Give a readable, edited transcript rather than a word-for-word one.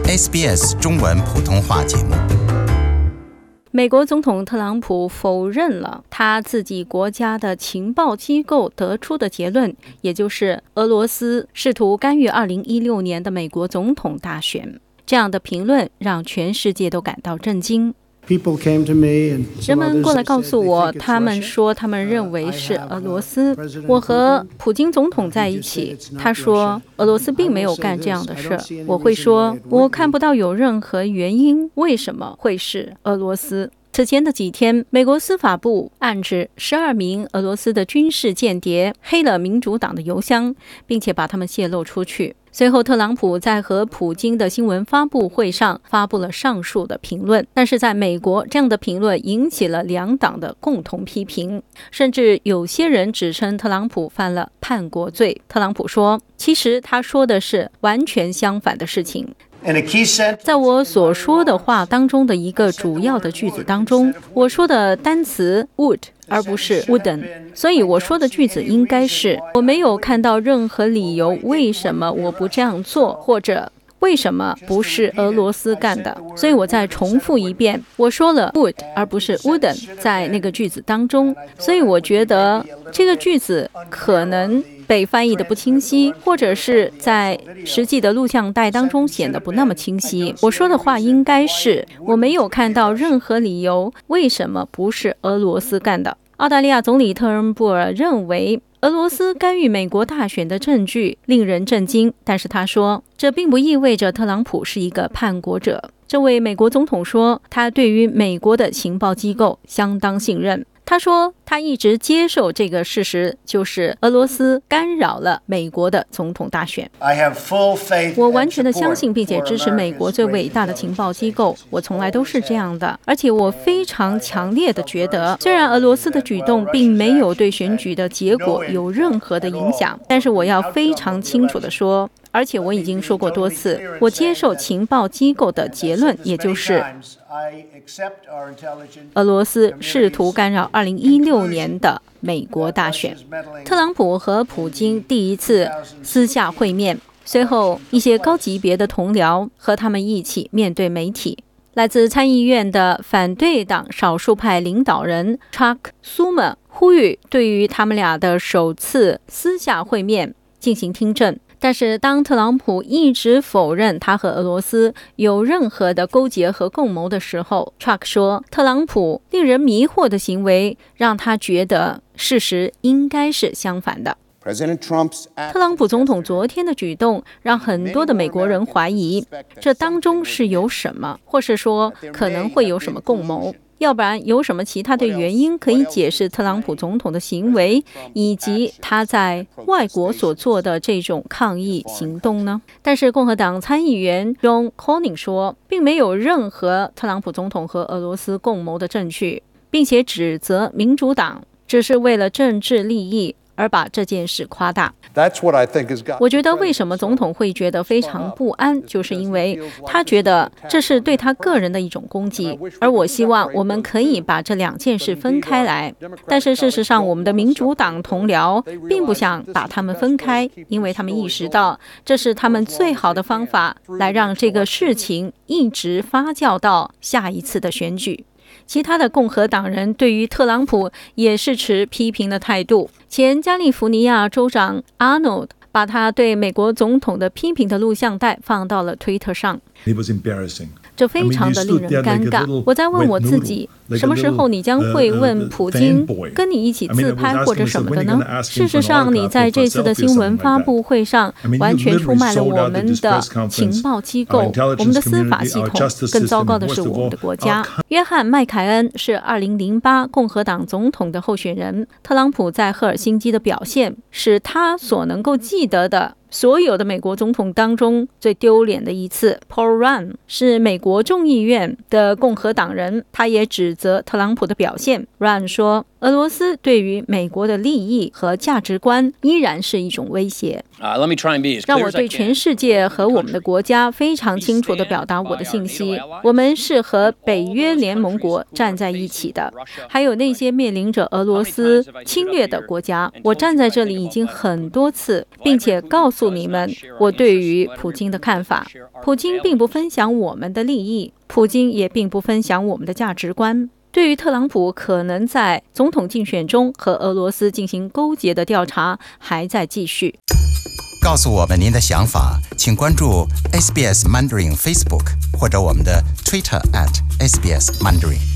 SBS 中文普通话节目。 美国总统特朗普否认了他自己国家的情报机构得出的结论，也就是俄罗斯试图干预2016年的美国总统大选。这样的评论让全世界都感到震惊。人们过来告诉我，他们说他们认为是俄罗斯。我和普京总统在一起，他说俄罗斯并没有干这样的事。我会说，我看不到有任何原因为什么会是俄罗斯。此前的几天，美国司法部暗指12名俄罗斯的军事间谍黑了民主党的邮箱，并且把他们泄露出去。随后，特朗普在和普京的新闻发布会上发布了上述的评论，但是在美国，这样的评论引起了两党的共同批评，甚至有些人指称特朗普犯了叛国罪。特朗普说，其实他说的是完全相反的事情。在我所说的话当中的一个主要的句子当中，我说的单词 would 而不是 wouldn't， 所以我说的句子应该是我没有看到任何理由为什么我不这样做，或者为什么不是俄罗斯干的。所以我再重复一遍，我说了 would 而不是 wouldn't 在那个句子当中。所以我觉得这个句子可能被翻译的不清晰，或者是在实际的录像带当中显得不那么清晰。我说的话应该是我没有看到任何理由为什么不是俄罗斯干的。澳大利亚总理特恩布尔认为俄罗斯干预美国大选的证据令人震惊，但是他说这并不意味着特朗普是一个叛国者。这位美国总统说，他对于美国的情报机构相当信任。他说他一直接受这个事实，就是俄罗斯干扰了美国的总统大选。我完全的相信并且支持美国最伟大的情报机构，我从来都是这样的。而且我非常强烈的觉得，虽然俄罗斯的举动并没有对选举的结果有任何的影响，但是我要非常清楚的说，而且我已经说过多次，我接受情报机构的结论，也就是俄罗斯试图干扰2016年的美国大选。特朗普和普京第一次私下会面，随后一些高级别的同僚和他们一起面对媒体。来自参议院的反对党少数派领导人 Chuck Schumer 呼吁对于他们俩的首次私下会面进行听证。但是当特朗普一直否认他和俄罗斯有任何的勾结和共谋的时候， Chuck 说，特朗普令人迷惑的行为让他觉得事实应该是相反的。特朗普总统昨天的举动让很多的美国人怀疑这当中是有什么，或是说可能会有什么共谋，要不然有什么其他的原因可以解释特朗普总统的行为以及他在外国所做的这种抗议行动呢？但是共和党参议员 Ron Cornyn 说，并没有任何特朗普总统和俄罗斯共谋的证据，并且指责民主党只是为了政治利益而把这件事夸大。我觉得为什么总统会觉得非常不安，就是因为他觉得这是对他个人的一种攻击，而我希望我们可以把这两件事分开来。但是事实上，我们的民主党同僚并不想把他们分开，因为他们意识到这是他们最好的方法来让这个事情一直发酵到下一次的选举。其他的共和党人对于特朗普也是持批评的态度。前加利福尼亚州长 Arnold 把他对美国总统的批评的录像带放到了推特上。这非常的令人尴尬。我在问我自己，什么时候你将会问普京跟你一起自拍或者什么的呢？事实上，你在这次的新闻发布会上完全出卖了我们的情报机构，我们的司法系统，更糟糕的是我们的国家。约翰·麦凯恩是2008共和党总统的候选人。特朗普在赫尔辛基的表现是他所能够记得的所有的美国总统当中最丢脸的一次。 Paul Ryan 是美国众议院的共和党人，他也指责特朗普的表现。 Ryan 说， 俄罗斯对于美国的利益和价值观依然是一种威胁。让我对全世界和我们的国家非常清楚地表达我的信息：我们是和北约联盟国站在一起的，还有那些面临着俄罗斯侵略的国家。我站在这里已经很多次，并且告诉你们我对于普京的看法。普京并不分享我们的利益，普京也并不分享我们的价值观。对于特朗普可能在总统竞选中和俄罗斯进行勾结的调查还在继续。 告诉我们您的想法，请关注 SBS Mandarin Facebook 或者我们的 Twitter @SBS Mandarin。